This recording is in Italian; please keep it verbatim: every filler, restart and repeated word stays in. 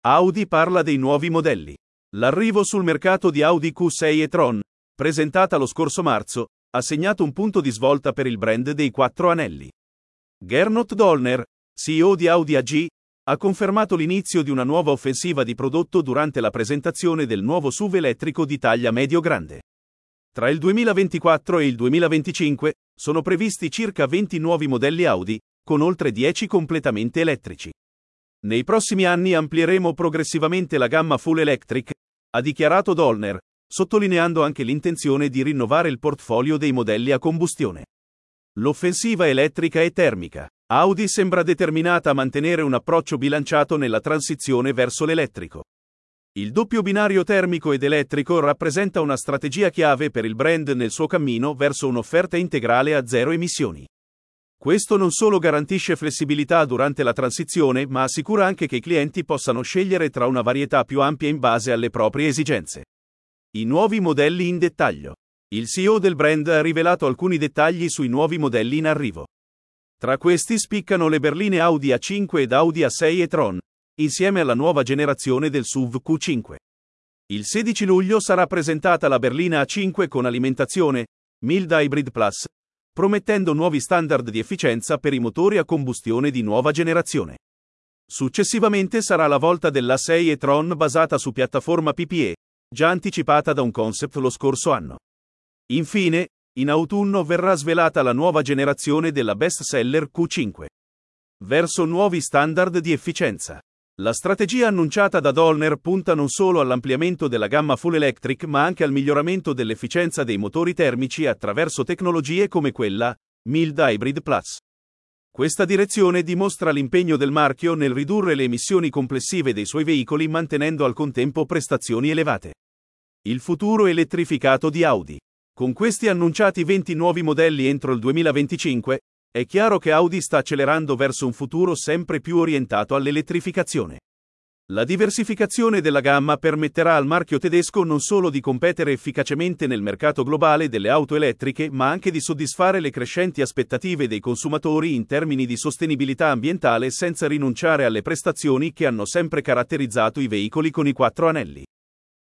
Audi parla dei nuovi modelli. L'arrivo sul mercato di Audi Q sei e-tron, presentata lo scorso marzo, ha segnato un punto di svolta per il brand dei quattro anelli. Gernot Dollner, C E O di Audi A G, ha confermato l'inizio di una nuova offensiva di prodotto durante la presentazione del nuovo S U V elettrico di taglia medio-grande. Tra il duemilaventiquattro e il duemilaventicinque sono previsti circa venti nuovi modelli Audi, con oltre dieci completamente elettrici. Nei prossimi anni amplieremo progressivamente la gamma full electric, ha dichiarato Dollner, sottolineando anche l'intenzione di rinnovare il portfolio dei modelli a combustione. L'offensiva elettrica e termica. Audi sembra determinata a mantenere un approccio bilanciato nella transizione verso l'elettrico. Il doppio binario termico ed elettrico rappresenta una strategia chiave per il brand nel suo cammino verso un'offerta integrale a zero emissioni. Questo non solo garantisce flessibilità durante la transizione, ma assicura anche che i clienti possano scegliere tra una varietà più ampia in base alle proprie esigenze. I nuovi modelli in dettaglio. Il C E O del brand ha rivelato alcuni dettagli sui nuovi modelli in arrivo. Tra questi spiccano le berline Audi A cinque ed Audi A sei e-tron, insieme alla nuova generazione del S U V Q cinque. Il sedici luglio sarà presentata la berlina A cinque con alimentazione Mild Hybrid Plus, promettendo nuovi standard di efficienza per i motori a combustione di nuova generazione. Successivamente sarà la volta dell'A sei e-tron basata su piattaforma P P E, già anticipata da un concept lo scorso anno. Infine, in autunno verrà svelata la nuova generazione della best seller Q cinque. Verso nuovi standard di efficienza. La strategia annunciata da Dollner punta non solo all'ampliamento della gamma full electric ma anche al miglioramento dell'efficienza dei motori termici attraverso tecnologie come quella Mild Hybrid Plus. Questa direzione dimostra l'impegno del marchio nel ridurre le emissioni complessive dei suoi veicoli mantenendo al contempo prestazioni elevate. Il futuro elettrificato di Audi. Con questi annunciati venti nuovi modelli entro il duemilaventicinque, è chiaro che Audi sta accelerando verso un futuro sempre più orientato all'elettrificazione. La diversificazione della gamma permetterà al marchio tedesco non solo di competere efficacemente nel mercato globale delle auto elettriche, ma anche di soddisfare le crescenti aspettative dei consumatori in termini di sostenibilità ambientale senza rinunciare alle prestazioni che hanno sempre caratterizzato i veicoli con i quattro anelli.